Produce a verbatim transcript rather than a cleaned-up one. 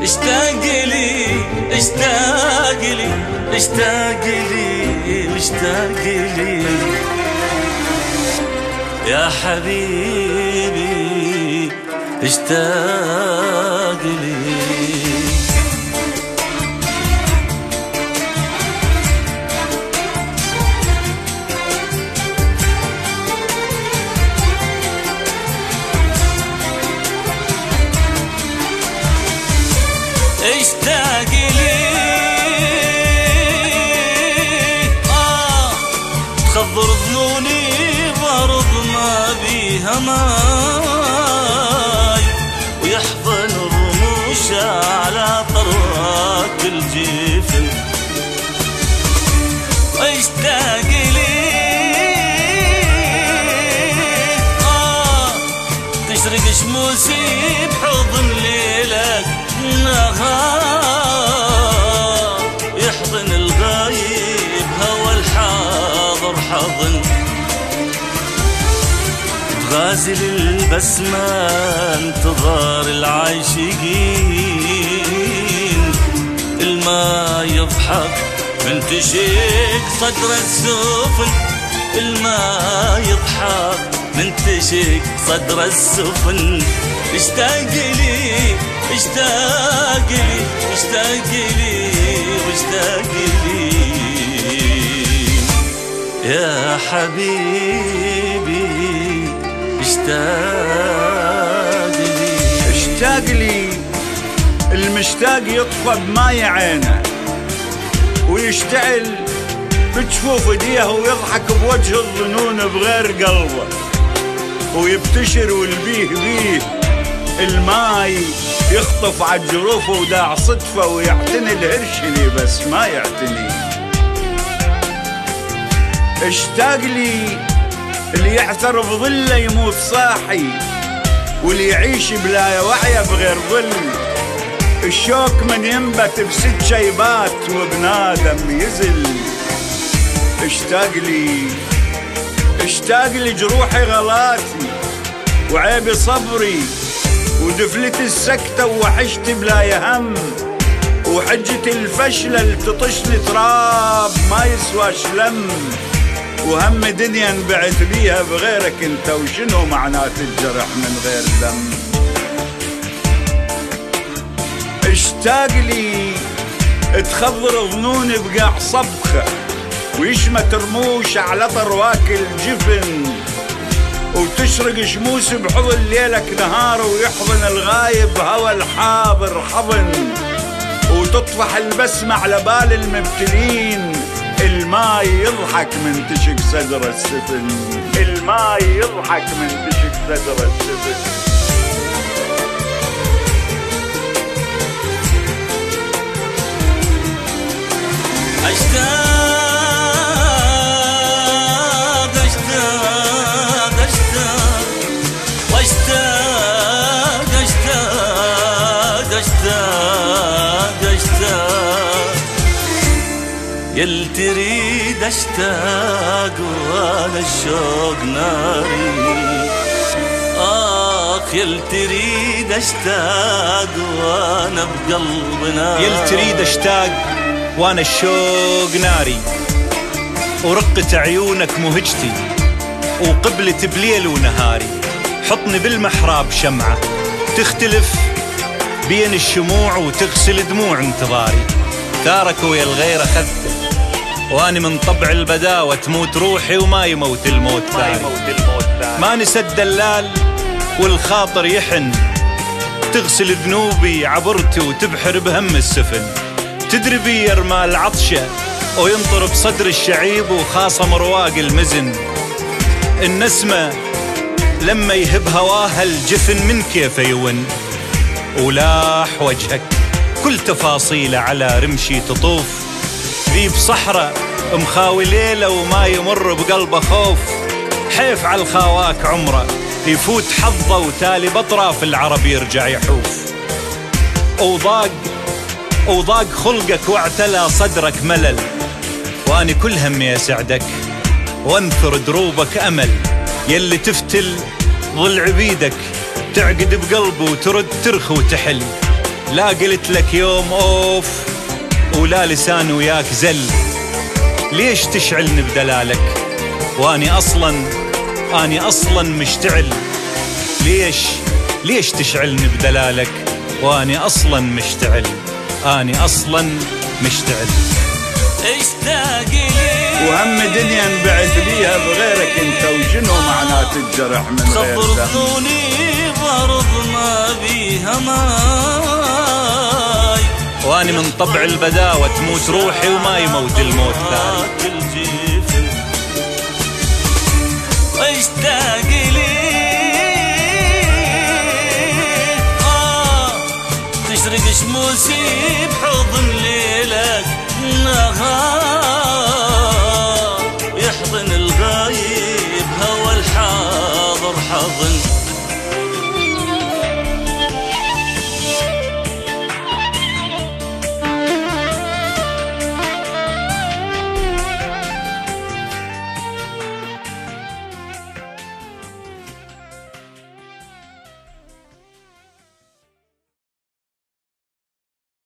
اشتاق لي اشتاق لي اشتاق لي اشتاق لي يا حبيبي اشتاق لي. اشتاق لي آه تخضر ظنوني بارض ما بيها ماي ويحضن الرموش على طرات الجفن. اشتاق لي آه تشرق شموسي بحضن ليلك نهار يحضن الغايب هوى الحاضر حضن. غازل البسمة انتظار العاشقين الماء يضحك من تشيك صدر السفن. الماء يضحك من تشيك صدر السفن. اشتاق لي اشتاق لي اشتاق لي واشتاق لي يا حبيبي اشتاق لي. اشتاق لي المشتاق يطفى بماي عينه ويشتعل بجفوف ايديه ويضحك بوجه الظنون بغير قلبه ويبتشر والبيه بيه الماي يخطف عالجروفه وداع صدفه ويعتني الهرشلي بس ما يعتني. اشتاق لي اللي يعثر بظله يموت صاحي واللي يعيش بلا وعي بغير ظل. الشوك من ينبت بست شيبات وبنادم يزل. اشتاق لي اشتاق لي جروحي غلاتي وعيبي صبري ودفلتي السكتة ووحشتي بلا يهم وحجتي الفشلة اللي تطشني تراب ما يسوى شلم وهم دنيا انبعت بيها بغيرك انت وشنو معنات الجرح من غير دم. اشتاق لي تخضر ظنوني بقاع صبخة ويشمت رموش على طرواك الجفن وتشرق شموس بحضن ليلك نهار ويحضن الغايب هوى الحاضر حضن وتطفح البسمة على بال المبتلين. الماي يضحك من تشك صدر السفن. الماي يضحك من تشك صدر السفن. اشتاق اشتاق اشتاق اشتاق اشتاق يل تريد اشتاق وانا الشوق ناري. اخ يل تريد اشتاق وانا بقلب ناري. يل تريد اشتاق وانا الشوق ناري ورقة عيونك مهجتي وقبلت بليل ونهاري. حطني بالمحراب شمعة تختلف بين الشموع وتغسل دموع انتظاري. ثارك ويا الغير أخذته واني من طبع البداوة تموت روحي وما يموت الموت ثاني. ما نسد دلال والخاطر يحن تغسل ذنوبي عبرتي وتبحر بهم السفن. تدري بي يرمى العطشة وينطر بصدر الشعيب وخاصم رواق المزن. النسمة لما يهب هواها الجفن من كيف يون ولاح وجهك كل تفاصيله على رمشي تطوف. ذيب صحراء مخاوي ليلة وما يمر بقلبه خوف. حيف على الخاواك عمره يفوت حظه وتالي بطراف العرب يرجع يحوف. وضاق وضاق خلقك واعتلى صدرك ملل واني كل همي اسعدك وانثر دروبك امل. يلي تفتل ظل عبيدك تعقد بقلبه وترد ترخ وتحل. لا قلت لك يوم اوف ولا لسان وياك زل. ليش تشعلني بدلالك واني اصلا اني اصلا مشتعل؟ ليش ليش تشعلني بدلالك واني اصلا مشتعل؟ اني اصلا مشتعل. اشتاق لي وهم دنيا انبعث بيها بغيرك انت، وشنو معنات الجرح من غير خبر ذنب؟ ظنوني بارض ما بيها ماي، واني من طبع البداوة تموت روحي وما يموت الموت ثاني. اشتاق لي آه تشرق شموسي بحضن ليلك نهار،